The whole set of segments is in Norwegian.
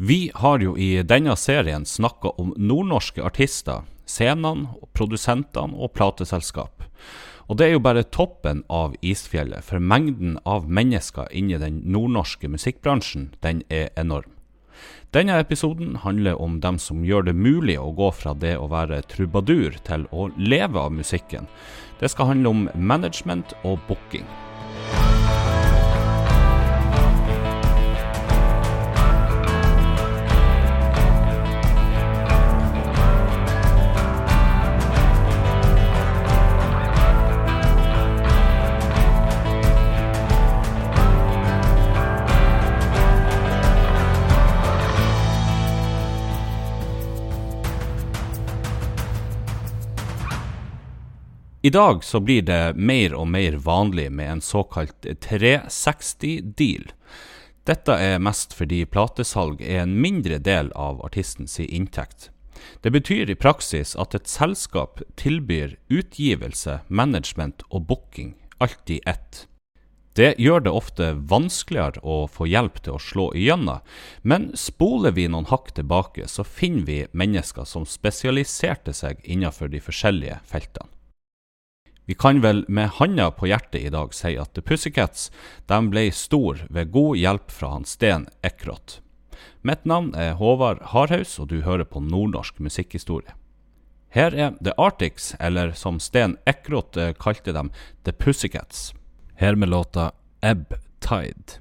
Vi har jo i denne serien snakket om nordnorske artister, scenene, produsentene og plateselskap. Og det er jo bare toppen av isfjellet, for mengden av mennesker inne i den nordnorske musikkbransjen, den er enorm. Denne episoden handler om dem som gjør det mulig å gå fra det å være trubadur til å leve av musikken. Det skal handle om management og booking. I dag så blir det mer og mer vanlig med en såkalt 360-deal. Dette er mest fordi platesalg er en mindre del av artistens inntekt. Det betyr i praksis at et selskap tilbyr utgivelse, management og booking, alt i ett. Det gjør det ofte vanskeligere å få hjelp til å slå igjennom, men spoler vi noen hakk tilbake, så finner vi mennesker som spesialiserte seg innenfor de forskjellige feltene. Vi kan vel med handa på hjertet i dag si at The Pussycats de ble stor ved god hjelp fra han Sten Eckroth. Mitt navn er Håvard Harhaus, og du hører på nordnorsk musikkhistorie. Her er The Arctics, eller som Sten Eckroth kalte dem, The Pussycats. Her med låta Ebb Tide.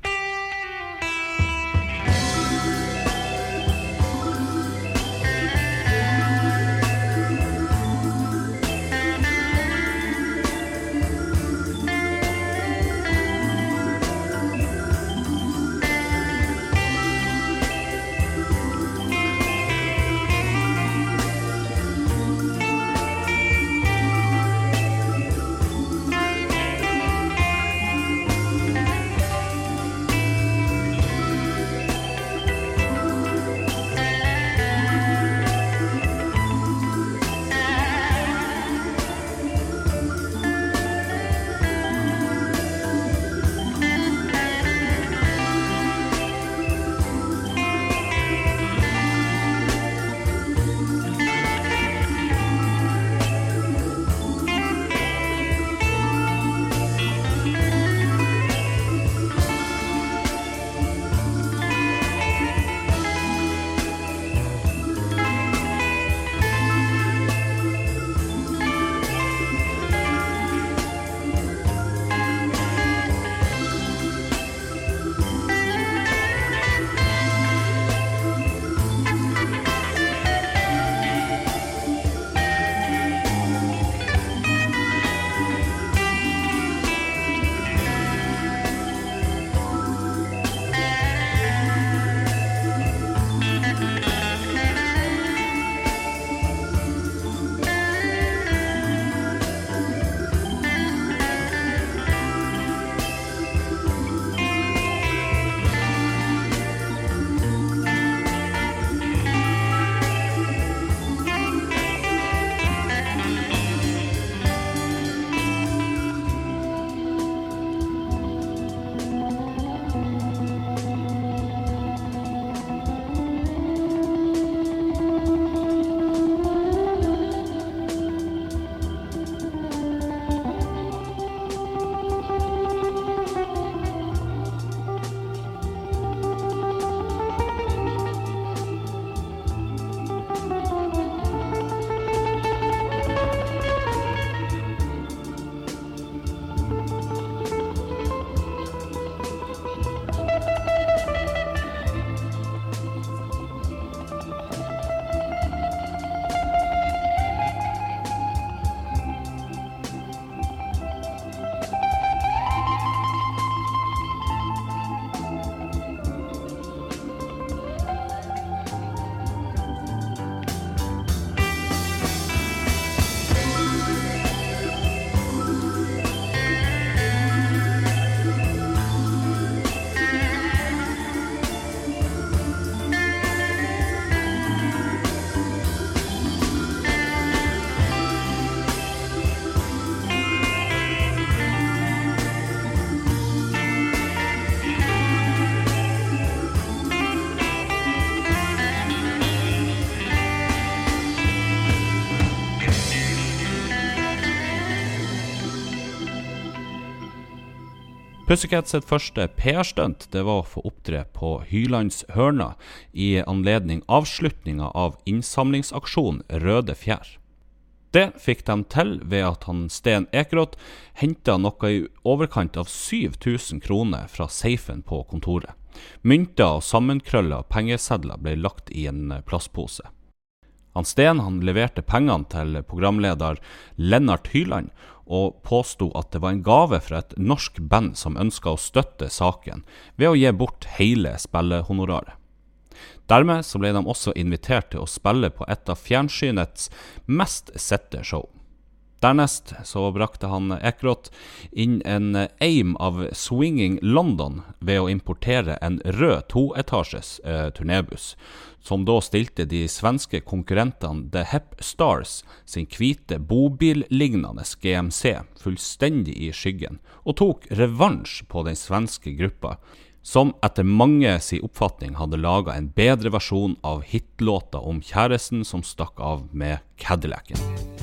Pussycats sitt første PR-stunt, det var å få opptre på Hylands hørna i anledning avslutninga av innsamlingsaksjon Røde Fjær. Det fikk de til ved at Sten Ekeroth hentet noe i overkant av 7 000 kroner fra safen på kontoret. Mynter og sammenkrøllet pengesedler ble lagt i en plastpose. Sten leverte pengene til programleder Lennart Hyland og påstod at det var en gave fra et norsk band som ønsket å støtte saken ved å gi bort hele spillehonoraret. Dermed så ble de også invitert til å spille på et av fjernsynets mest sette show. Dernest så brakte Ekeroth inn en aim av Swinging London ved å importere en rød 2-etasjes turnébuss, som da stilte de svenske konkurrentene The Hep Stars sin hvite bobil-lignende GMC fullstendig i skyggen, og tok revansj på den svenske gruppa, som etter mange sin oppfatning hadde laget en bedre versjon av hitlåta om kjæresten som stakk av med Cadillacen.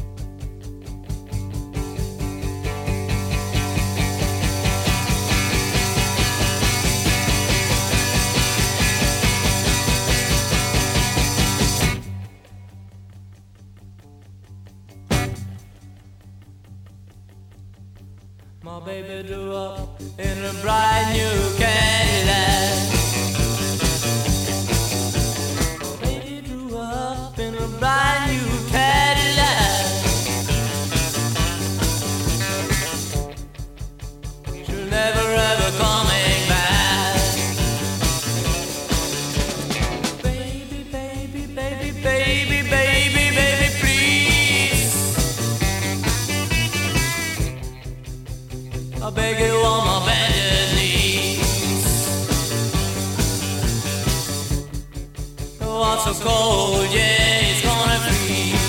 My baby grew up in a brand new Cadillac. My baby grew up in a brand new Cadillac. She'll never ever coming back. Baby, baby, baby, baby, baby, baby, please. I beg you on my bended knees. What's so cold, yeah, it's gonna freeze.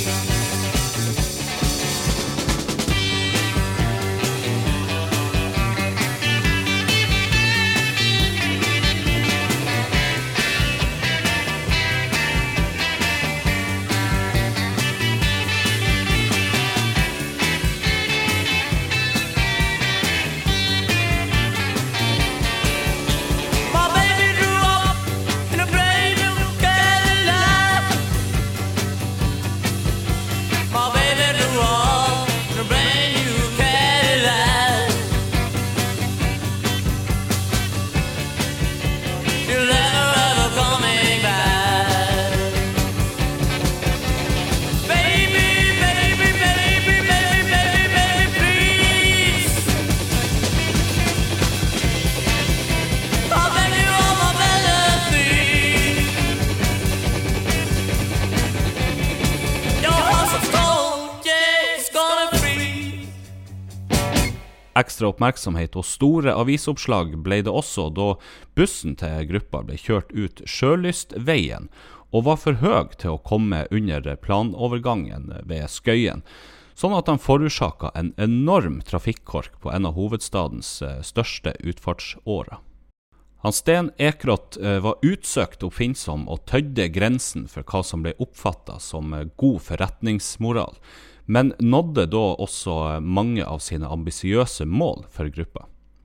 Ekstra oppmerksomhet og store avisoppslag ble det også da bussen til gruppa ble kjørt ut Sjølystveien og var for høy til å komme under planovergangen ved Skøyen, sånn at han forårsaket en enorm trafikkork på en av hovedstadens største utfartsårer. Sten Ekeroth var utsøkt oppfinnsom og tødde grensen for hva som ble oppfattet som god forretningsmoral, men nådde da også mange av sine ambisiøse mål for gruppa.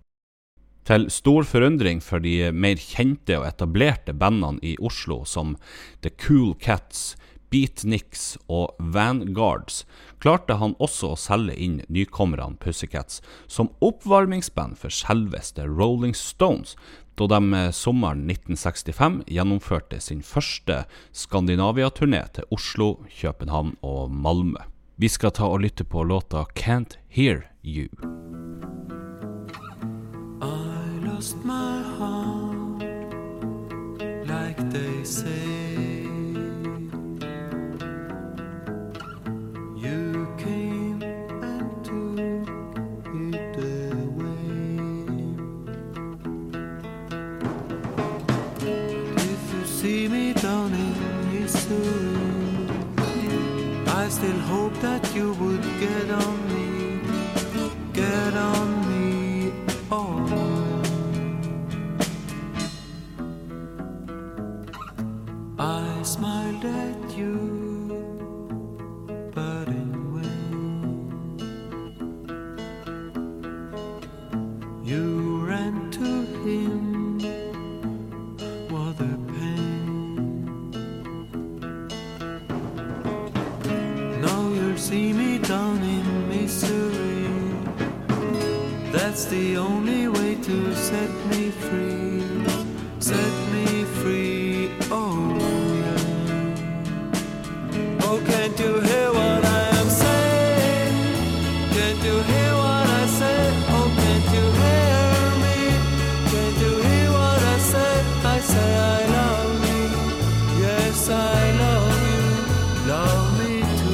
Til stor forundring for de mer kjente og etablerte bandene i Oslo som The Cool Cats, Beatniks og Vanguards, klarte han også å selge inn nykommerne Pussycats som oppvarmingsband for selveste Rolling Stones, da de sommeren 1965 gjennomførte sin første Skandinavia-turné til Oslo, København og Malmö. Vi skal ta og lytte på låta Can't Hear You. I lost my heart, like they say. You came and took it away. If you see me down in Missouri, I still hope that you would get on me, oh. I smiled at you, but in vain. You ran see me down in misery, that's the only way to set me free. Set me free, oh yeah. Oh, can't you hear what I am saying? Can't you hear what I say? Oh, can't you hear me? Can't you hear what I say? I say I love you. Yes, I love you. Love me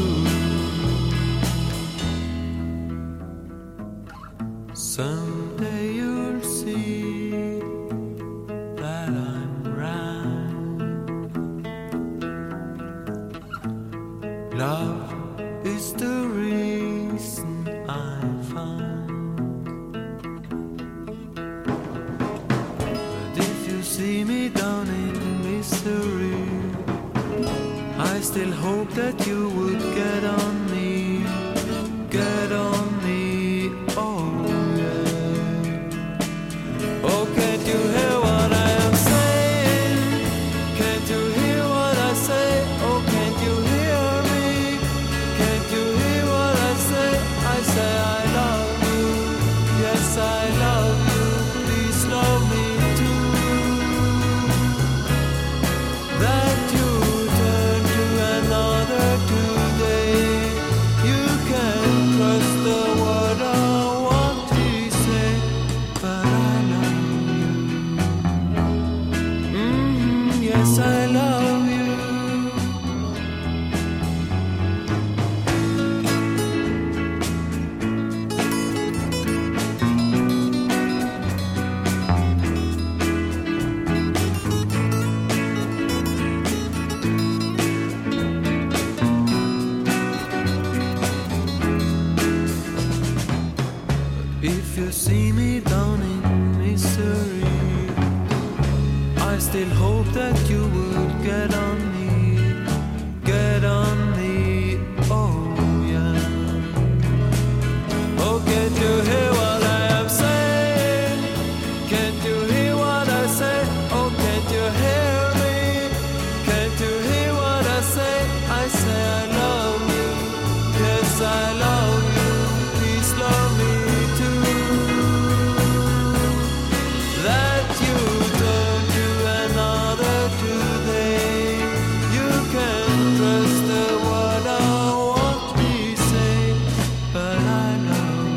too. Someday you'll see that I'm right. Love is the reason I find. But if you see me down in misery, I still hope that you would get on me. Get on me, oh yeah. Oh, can't you hear what I am saying? Can't you hear what I say? Oh, can't you hear me? Can't you hear what I say? I say I love you. Yes, I love you. Please love me too. That you turn to another today. You can trust the word or what he say, but I love you. Yes, I love you. If you see me down in misery, I still hope that you would get on me. Get on me, oh yeah. Oh, can't you hear what I am saying? Can't you hear what I say? Oh, can't you hear me? Can't you hear what I say? I say I love you. Yes, I love you. Please love me too. That you turn to another today. You can trust the word or what we say, but I love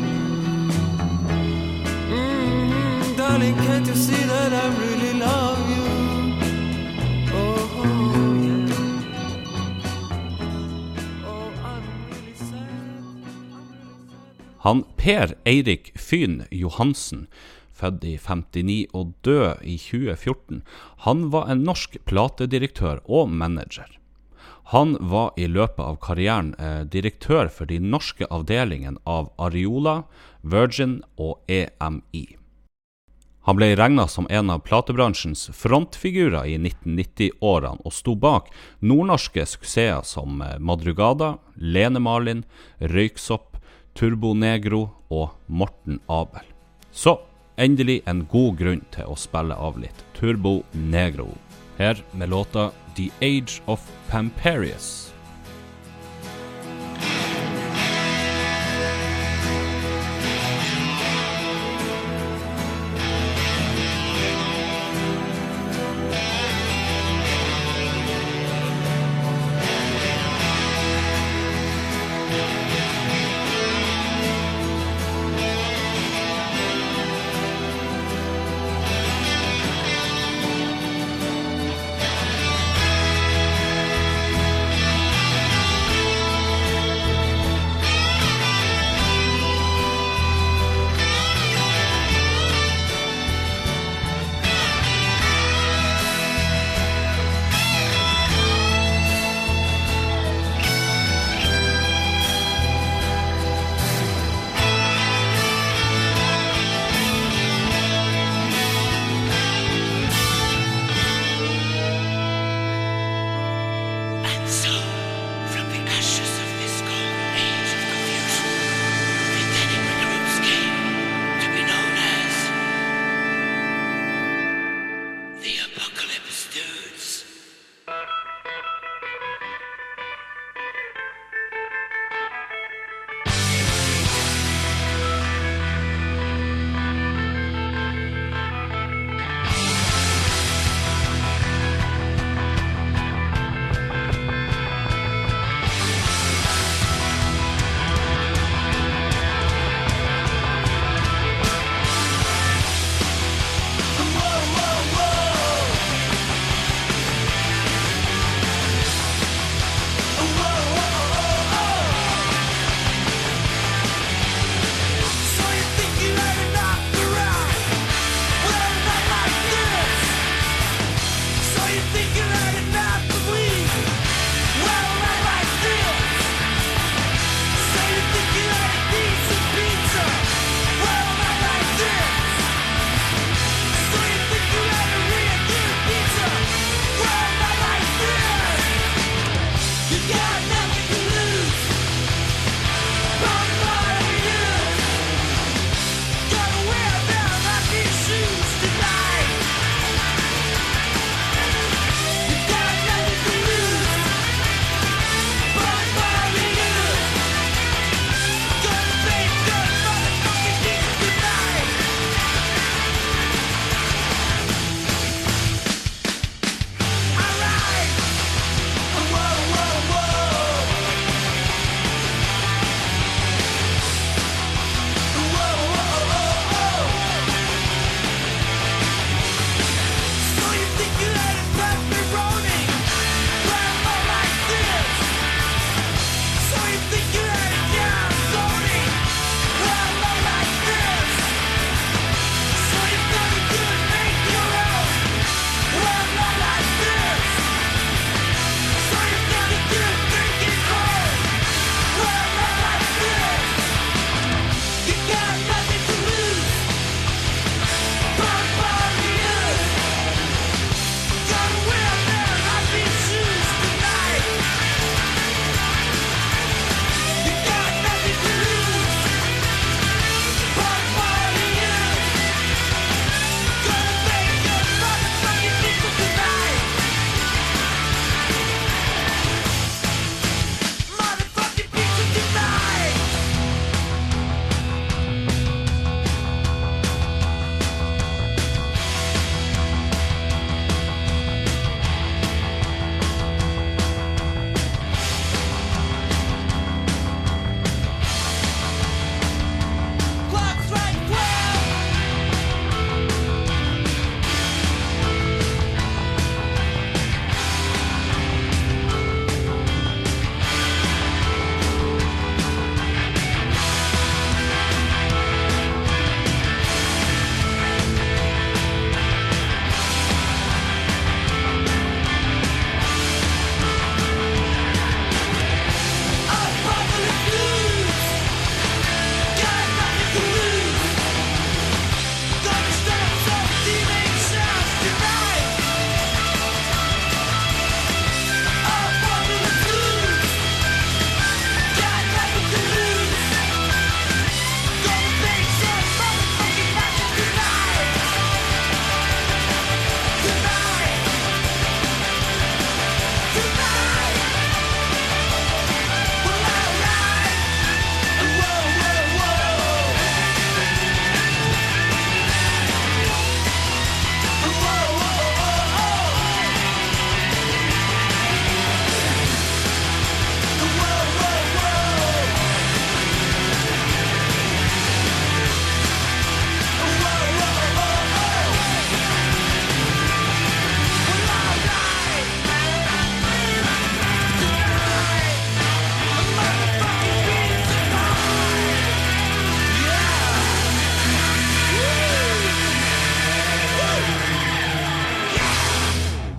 you. Darling, can't you see that I really love you? Oh, yeah. Oh, I'm really sad. Han Per Eirik Fyn Johansen, født i 59 og død i 2014, han var en norsk platedirektør og manager. Han var i løpet av karrieren direktør for de norske avdelingen av Ariola, Virgin og EMI. Han ble regnet som en av platebransjens frontfigurer i 1990-årene og sto bak nordnorske suksesser som Madrugada, Lene Marlin, Røyksopp, Turbo Negro og Morten Abel. Så endelig en god grunn til å spille av litt Turbo Negro. Her med låta The Age of Pamperius.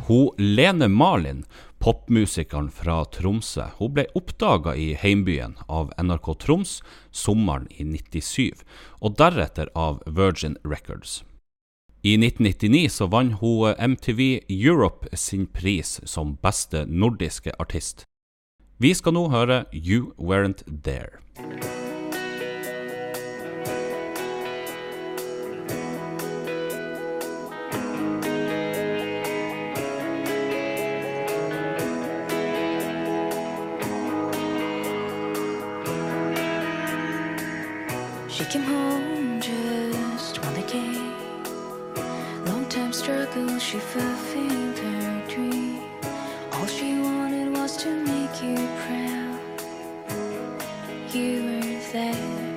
Lene Marlin, popmusikeren fra Tromsø, hun ble oppdaget i heimbyen av NRK Troms sommeren i 97, og deretter av Virgin Records. I 1999 så vann hun MTV Europe sin pris som beste nordiske artist. Vi skal nå høre You Weren't There. She came home just when they came. Long-time struggle, she fulfilled her dream. All she wanted was to make you proud. You were there.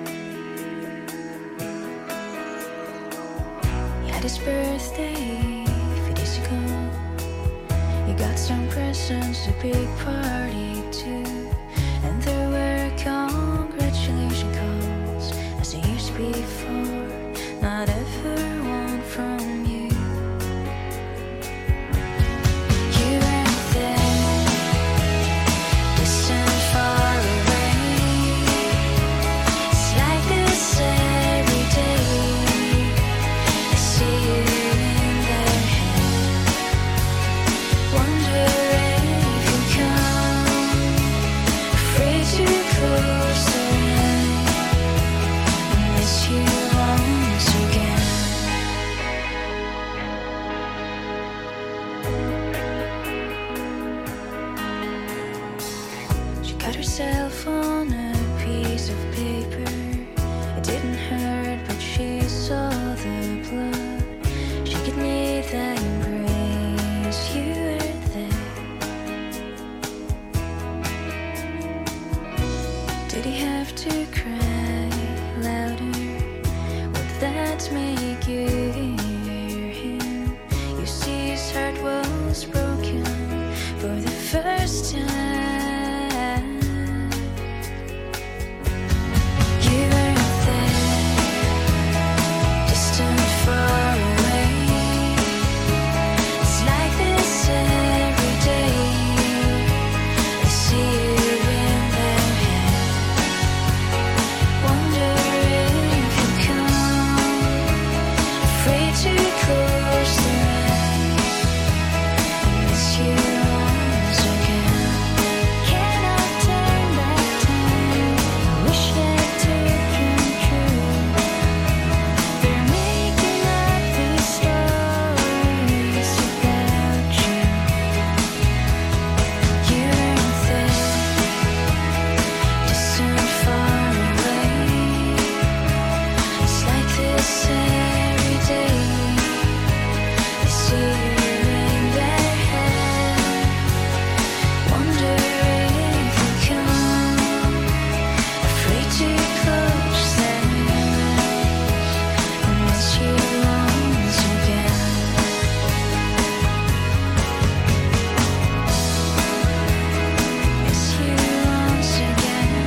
You had his birthday a few days ago. You got some presents, a big party too. And there were congratulations calls as the years before. Not ever one from you. You weren't there, distant, far away. It's like this every day. I see you in their head. Wonder if you come, afraid to close their eyes. I miss you once again. She cut herself on a piece of paper. It didn't hurt, but she saw the blood. She could need that embrace. You were there. Did he have to cry louder? Would that make you hear him? You see, his heart was broken for the first time. You weren't there, distant, far away. It's like this every day. I see you in their head. Wonder if you come, afraid to close their eyes. I miss you once again. Cannot turn back time. I wish that it came true. They're making up these stories without you. You weren't there, distant, far away. It's like this every day. I see you in their head. Wonder if you come, afraid to close their eyes. I miss you once again. Miss you once again.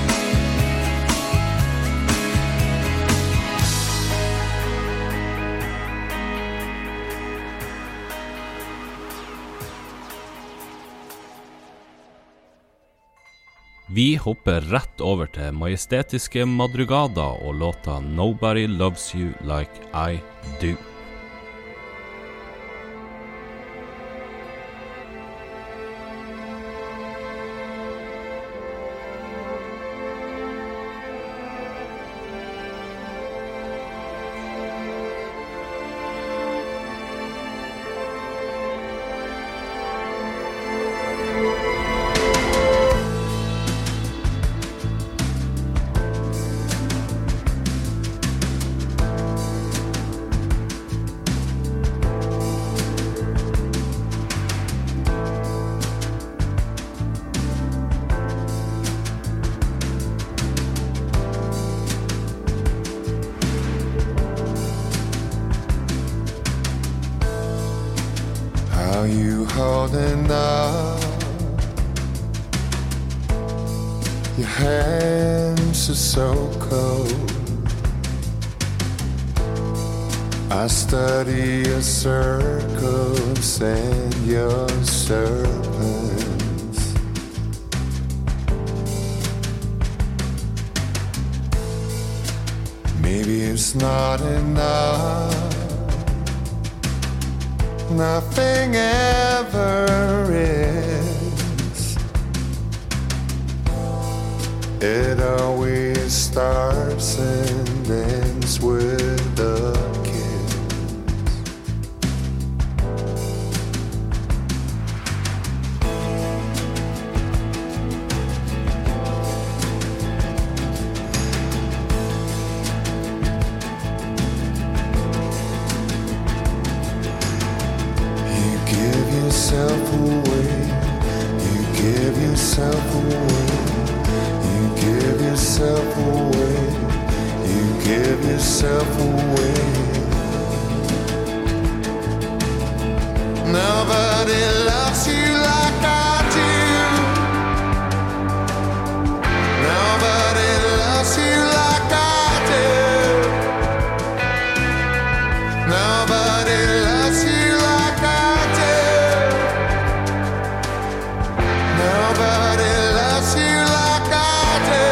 Vi hopper rett over til majestetiske madrugader og låta Nobody Loves You Like I Do. How you holding up? Your hands are so cold. I study your circles and your serpents. Maybe it's not enough. Nothing ever is. It always starts and ends with a kiss. You give yourself away. You give yourself away. You give yourself away. You give yourself away. Nobody loves you like I do. Nobody loves you like I do. Nobody loves you like I do. Nobody loves you like I do.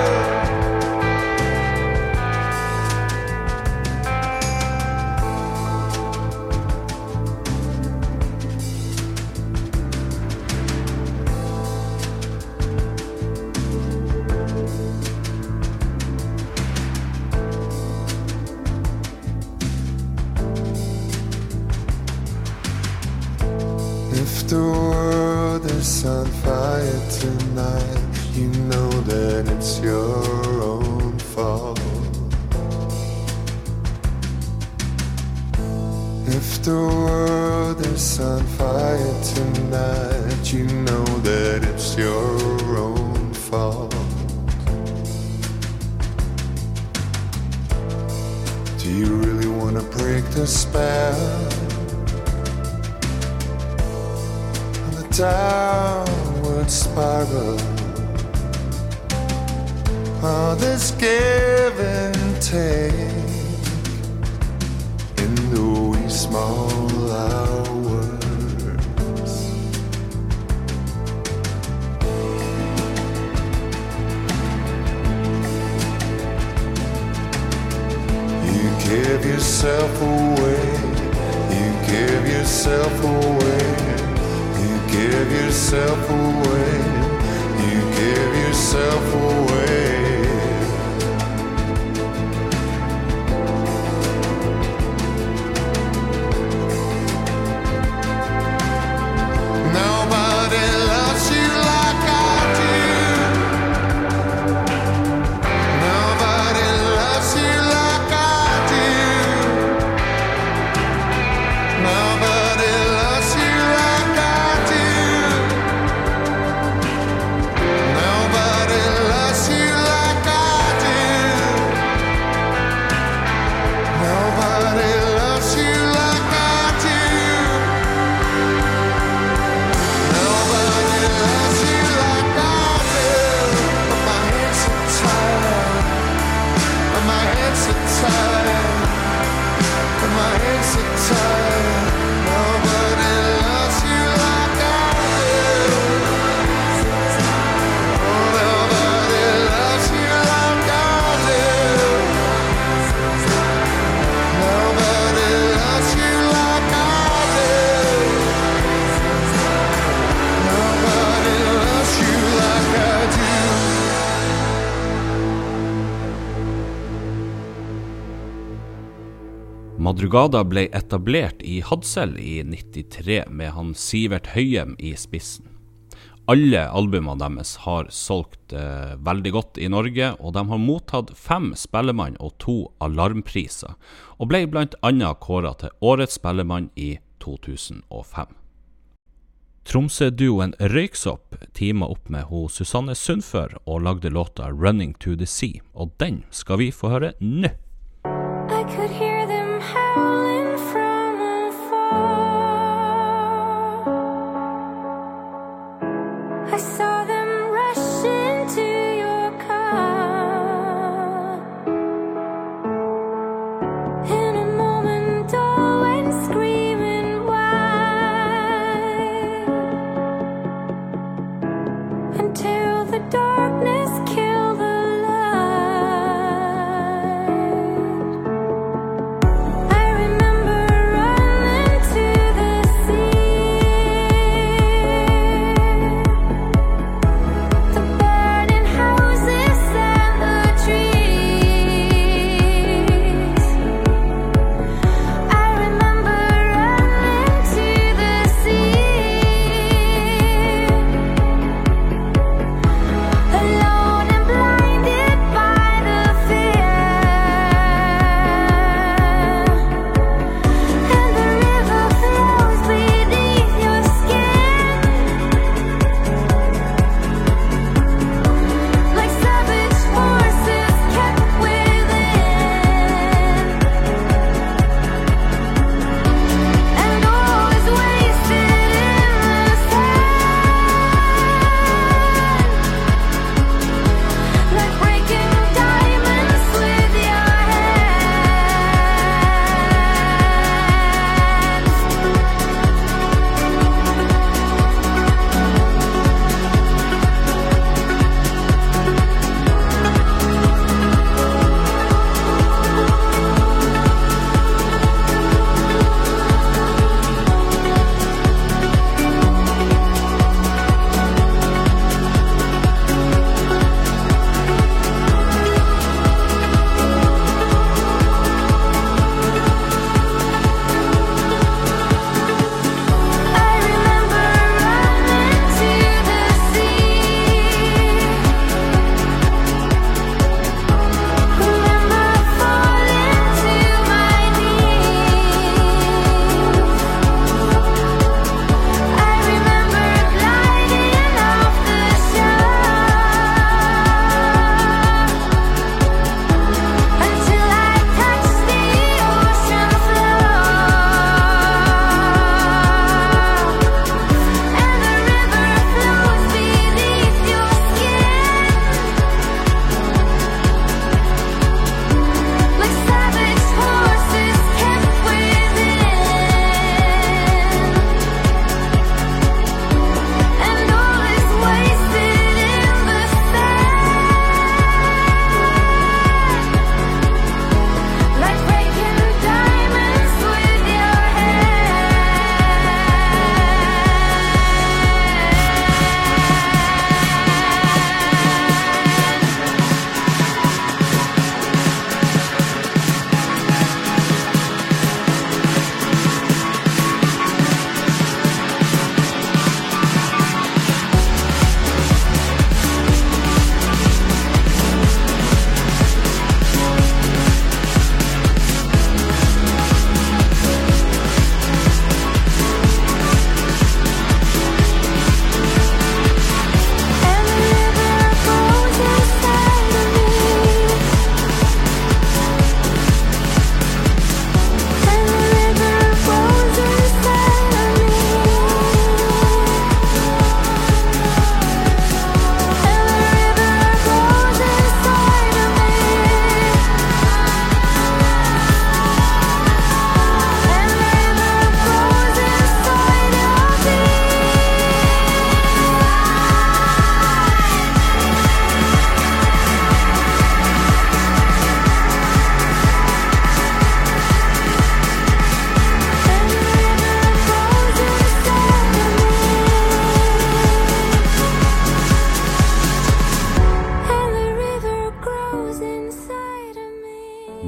If the world is on fire tonight, you know that it's your own fault. If the world is on fire tonight, you know that it's your own fault. Do you really want to break the spell? Downward spiral. All this give and take in the wee small hours. You give yourself away. You give yourself away. Give yourself away. You give yourself away. Nobody loves you like I do. Nobody loves you like I do. Nobody loves you like I do. Nobody loves you like I do. Nobody loves you like I do. Nobody loves you like I do. But my hands are tired. But my hands are tired. But my hands are tired. Nobody loves you like I do. Nobody loves you like I do. Nobody loves you like I do. Nobody loves you like I do. Madrugada ble etablert i Hadsel i 93 med han Sivert Høyem i spissen. Alle albumene deres har solgt veldig godt i Norge, og de har mottatt 5 Spellemann og 2 Alarmpriser, og ble blant annet kåret til Årets Spellemann i 2005. Tromsø-duoen Røyksopp teamet opp med ho Susanne Sundfør og lagde låta Running to the Sea, og den skal vi få høre nå. I could hear them howling from afar. I saw them rush into your car. In a moment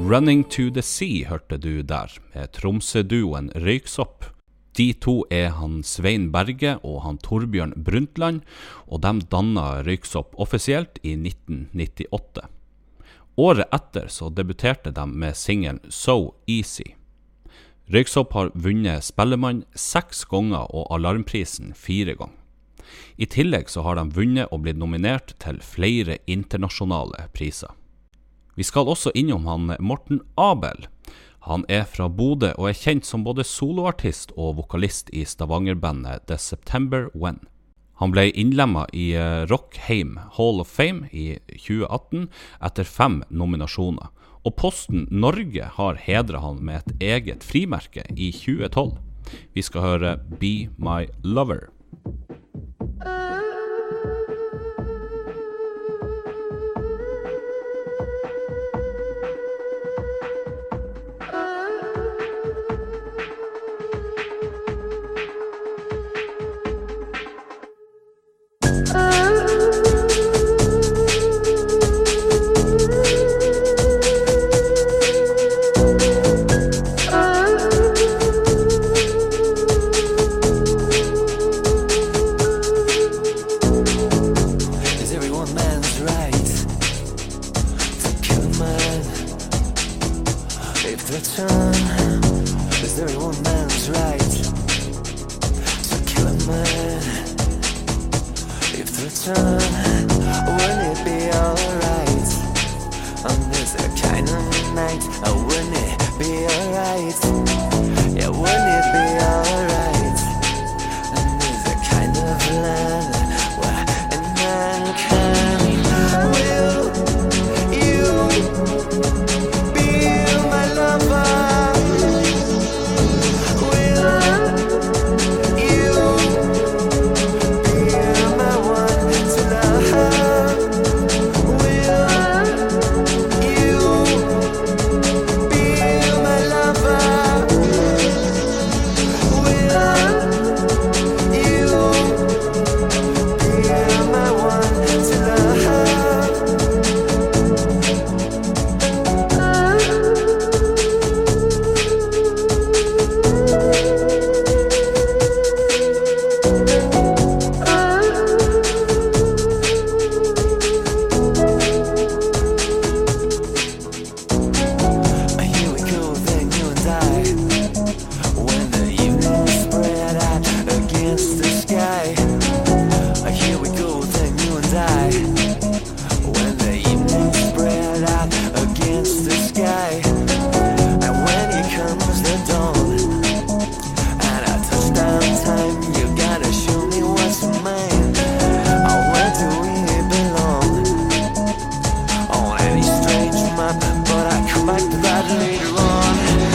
Running to the Sea hørte du der, med Tromsø-duoen Røyksopp. De to han Svein Berge og han Torbjørn Brundtland, og de dannet Røyksopp offisielt i 1998. Året etter så debuterte de med singelen So Easy. Røyksopp har vunnet Spellemann 6 ganger og Alarmprisen 4 ganger. I tillegg så har de vunnet og blitt nominert til flere internasjonale priser. Vi skal også innom han Morten Abel. Han fra Bodø og kjent som både soloartist og vokalist i Stavanger-bandet The September When. Han ble innlemmet i Rockheim Hall of Fame i 2018 etter 5 nominasjoner, og Posten Norge har hedret han med et eget frimerke i 2012. Vi skal høre Be My Lover.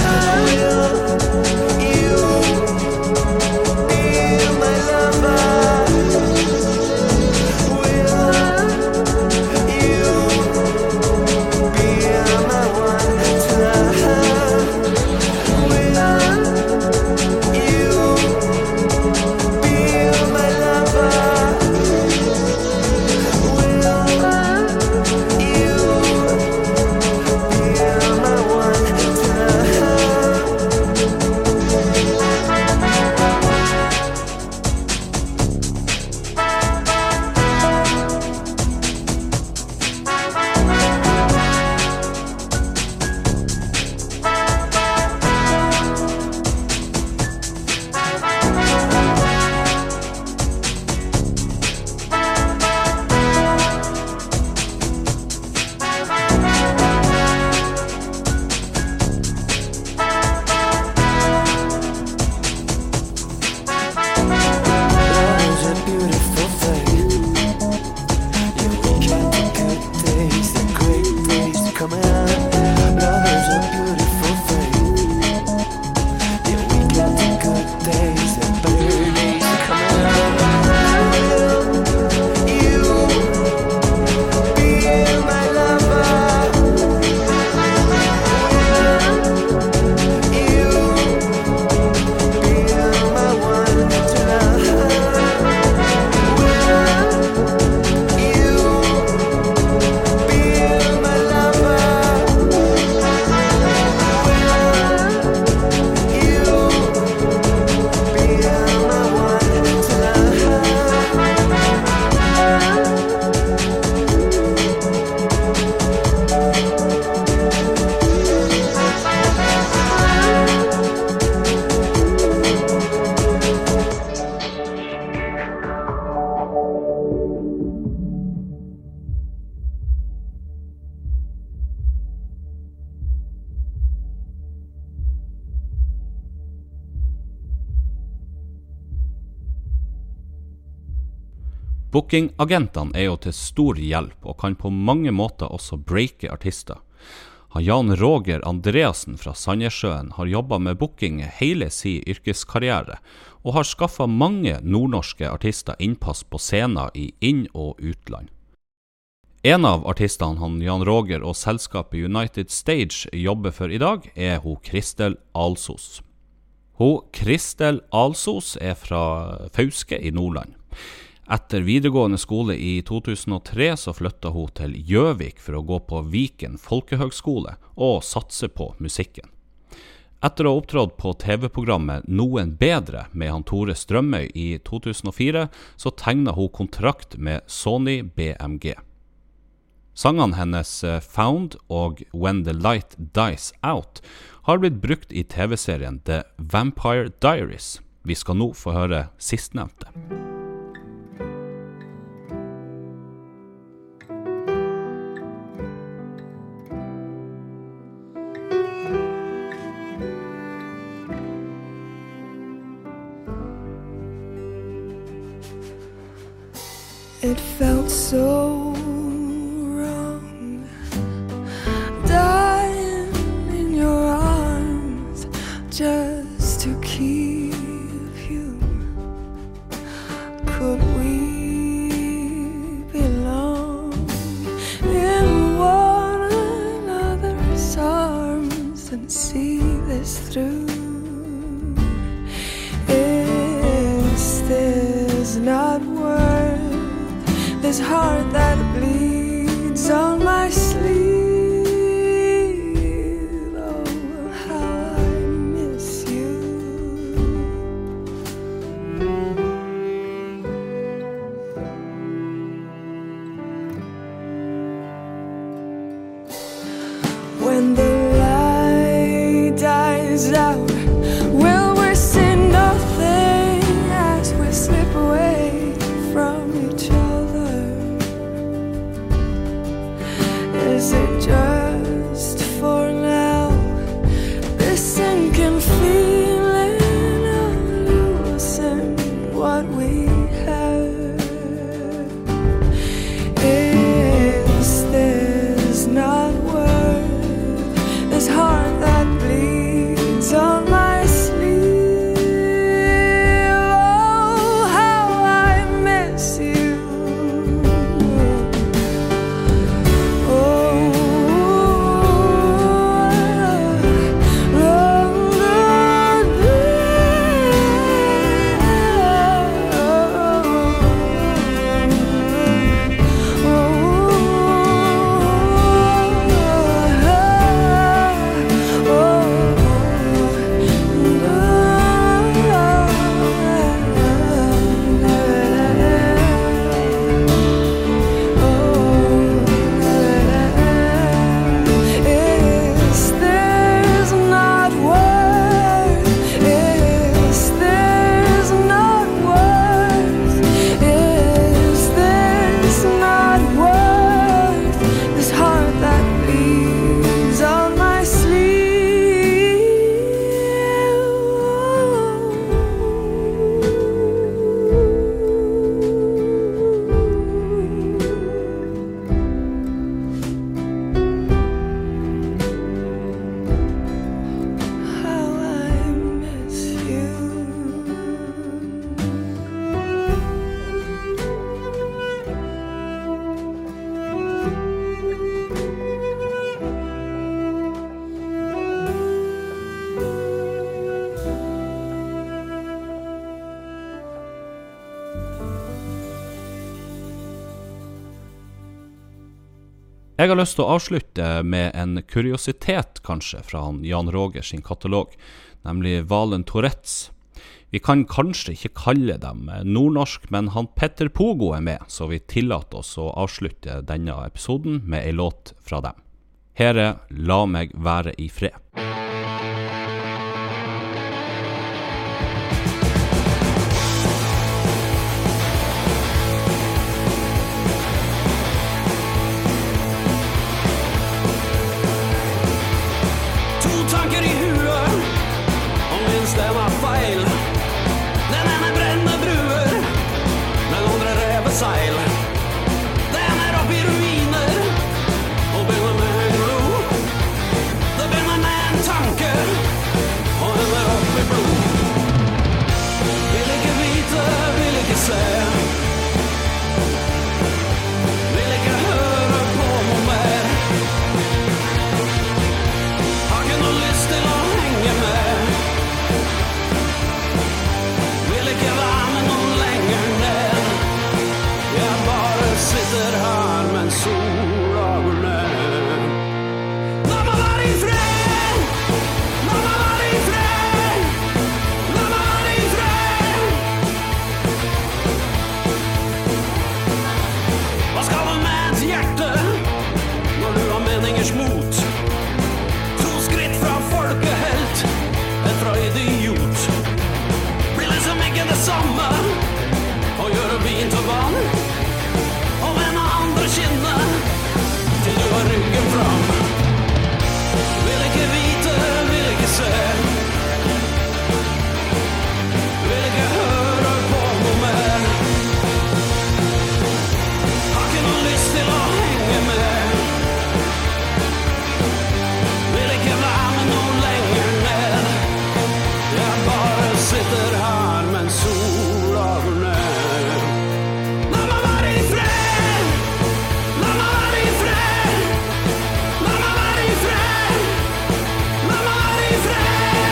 Will you be my lover? Bookingagentene jo til stor hjelp og kan på mange måter også breake artister. Jan Roger Andreasen fra Sandnessjøen har jobbet med booking hele sin yrkeskarriere og har skaffet mange nordnorske artister innpass på scener I inn- og utland. En av artistene Jan Roger og selskapet United Stage jobber for I dag hun Kristel Alsos. Kristel Alsos fra Fauske I Nordland. Etter videregående skole I 2003 så flyttet hun til Gjøvik for å gå på Viken Folkehøgskole og satse på musikken. Etter å ha opptrådt på TV-programmet Noen Bedre med Tore Strømøy I 2004 så tegnet hun kontrakt med Sony BMG. Sangene hennes Found og When the Light Dies Out har blitt brukt I TV-serien The Vampire Diaries. Vi skal nå få høre sistnevnte. It felt so wrong, dying in your arms just to keep you. Could we belong in one another's arms and see this through? Is this not worth this heart that bleeds on my sleeve? Oh, how I miss you. When the light dies out, will we see nothing as we slip away from each other? Is it just for now? This sinking feeling of losing what we have. Is this not worth this heart that bleeds on my sleeve? Oh, how I miss you. Jeg har lyst til å avslutte med en kuriositet kanskje fra Jan Roger sin katalog, nemlig Valen Tourettes. Vi kan kanskje ikke kalle dem nordnorsk, men Petter Pogo med, så vi tillater oss å avslutte denne episoden med en låt fra dem. Her La meg være I fred. Stemmer feil. Den ene brenner bruer, den andre rever seil. Den opp i ruiner og begynner med en glo. Det begynner med en tanke og ender opp i blod. Vil ikke vite, vil ikke se. Vil ikke høre på noe mer. Har ikke noe lyst til å henge med. Vil ikke være med noen lenger ned. Jeg bare sitter her mens sola går ned. La meg være i fred. La meg være i fred. La meg være i fred. Hva skal du med et hjerte når du har meningers mot? To skritt fra folkehelt, et fra idiot. Blir liksom ikke det samme å gjøre vin til vann og vende andre kinne til du har ryggen fram. Vil ikke vite, vil ikke se. Vil ikke høre på noe mer. Har ikke noe lyst til å henge med. Vil ikke være med noen lenger ned. Jeg bare sitter her mens sola går ned. La meg være i fred. La meg være i fred. La meg være i fred. La meg være i fred.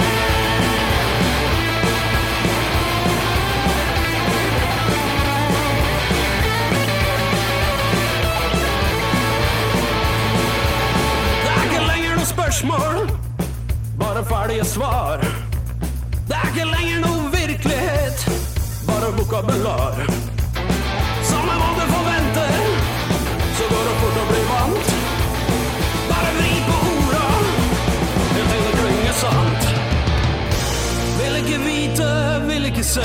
Det er ikke lenger noe spørsmål, bare ferdige svar. Det er ikke lenger noe virkelighet, bare vokabular. Samme hva du forventer, så går det fort å bli vant. Bare vri på orda, helt til det klinger sant. Vil ikke vite, vil ikke se.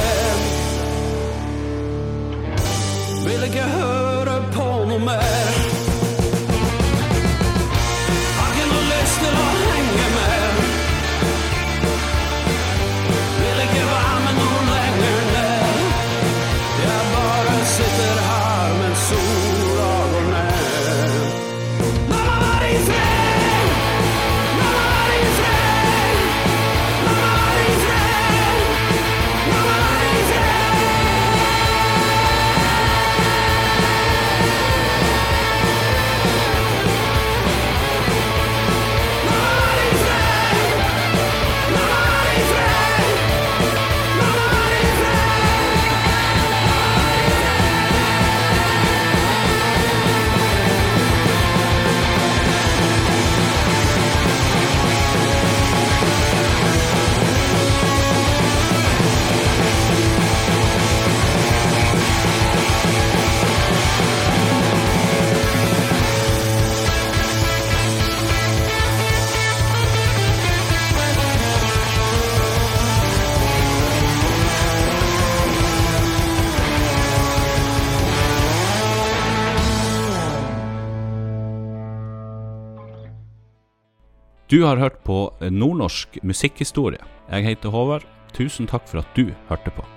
Vil ikke høre på noe mer. Har ikke noe lyst til å henge med. Vil ikke være med noen lenger ned. Jeg bare sitter her mens sola går ned. La meg være i fred. La meg være i fred. La meg være i fred. La meg være i fred. La meg være i fred. La meg være i fred. La meg være i fred. Du har hørt på Nordnorsk musikkhistorie. Jeg heter Håvard. Tusen takk for at du hørte på.